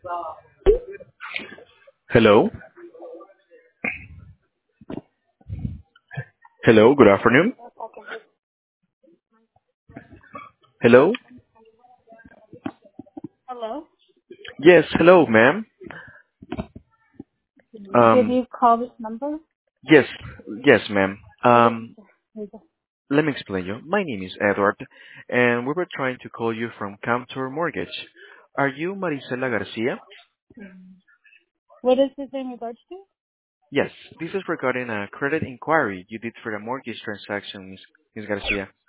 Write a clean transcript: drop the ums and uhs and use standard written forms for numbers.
Hello. Hello, good afternoon. Hello? Hello? Yes, hello, ma'am. Did Um, you call this number? yes, yes, ma'am. Okay. Okay. Let me explain you. My name is Edward, and we were trying to call you from Camtor Mortgage. Are you Marisela Garcia? What is this in regards to? Yes, this is regarding a credit inquiry you did for a mortgage transaction, Miss Garcia.